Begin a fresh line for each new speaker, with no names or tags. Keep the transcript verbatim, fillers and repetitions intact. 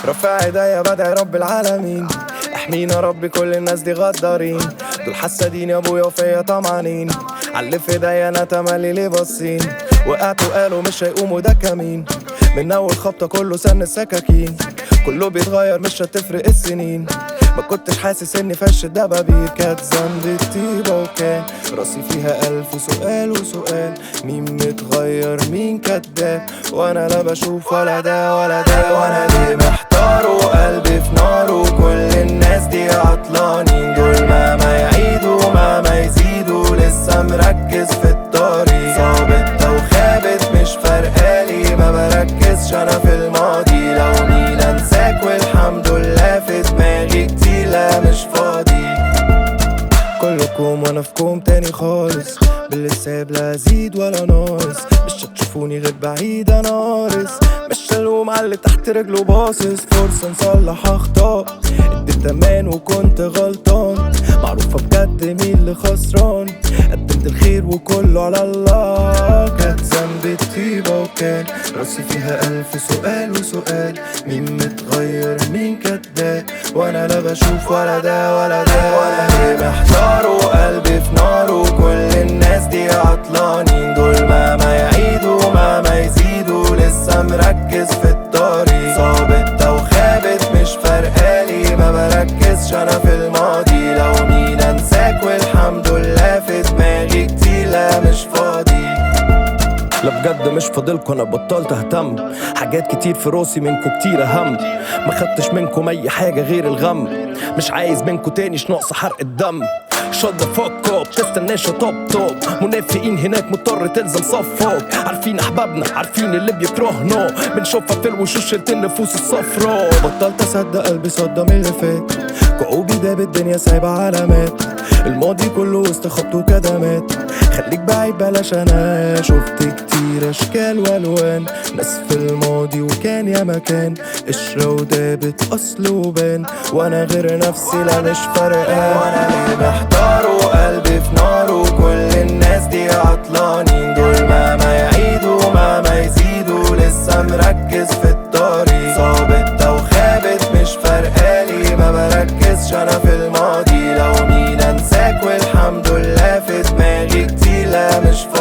رافع ايديا بدعي رب العالمين، احمينا رب كل الناس دي غدارين، دول حسادين يا ابويا وفيا طمعانين، علي في ايديا انا تملي ليه باصين، وقعت وقالوا مش هيقوموا ده كمين، من اول خبطة كله سن السكاكين، كله بيتغير مش هتفرق السنين، ما كنتش حاسس اني فش الدبابير، كانت ذنبي طيبة وكان راسي فيها الف سؤال وسؤال، مين متغير مين كداب، وانا لا بشوف ولا ده ولا ده، وانا ليه محتار وقلبي في نار، وكل الناس دي عطلانين، دول مهما يعيدوا مهما يزيدوا لسه مركز في الطريق، صابت او خابت مش فارقالي، ما بركزش انا في الماضي، لو مين انساك والحمد لله في دماغي كتير لا مش فاضي، كلكم وانا في كوم تاني خالص، بالحساب لا زيد ولا ناقص، مش هتشوفوني غير بعيد انا قارص، مش هلوم على اللي تحت رجله باصص، فرصة نصلح اخطاء، اديت امان وكنت غلطان، معروفة بجد مين اللي خسران، قدمت الخير وكله على الله، كانت ذنبي طيبة وكان راسي فيها الف سؤال وسؤال، مين متغير مين كداب، وانا لا بشوف ولا ده ولا ده، وانا ليه محتار وقلبي في نار، وكل الناس دي عطلانين، دول مهما يعيدوا مهما يزيدوا لسه مركز في الطريق، صابت او خابت مش فارقالي، ما بركزش انا في الماضي، لو مين انساك والحمد لله في دماغي كتير لا مش فاضي، لا بجد مش فاضلكوا انا بطلت اهتم، حاجات كتير في راسي منكو كتير اهم، ما خدتش منكم اي حاجة غير الغم، مش عايز منكو تانيش ناقص حرق الدم، شut the fuck up تستناش توب توب، منافقين هناك مضطر تلزم صفك، عارفين احبابنا عارفين اللي بيكرهنا، بنشوفها في الوشوش شلت النفوس الصفرا، بطلت اصدق قلبي صدم اللي فات، كعوبي داب الدنيا سايبة علامات، الماضي كله وسط خبط وكدمات، خليك بعيد بلاش انا، شفت كتير اشكال والوان، ناس في الماضي وكان يا مكان، قشرة ودابت اصل وبان، وانا غير نفسي لا مش فارقان، وانا ليه محتار وقلبي في نار، وكل الناس دي عطلانين، دول مهما يعيدوا مهما يزيدوا لسه مركز في الطريق، صابت او خابت مش فارقالي، ما بركزش انا في الماضي، لو مين انساك والحمد لله في دماغي كتير لا مش فارقالي.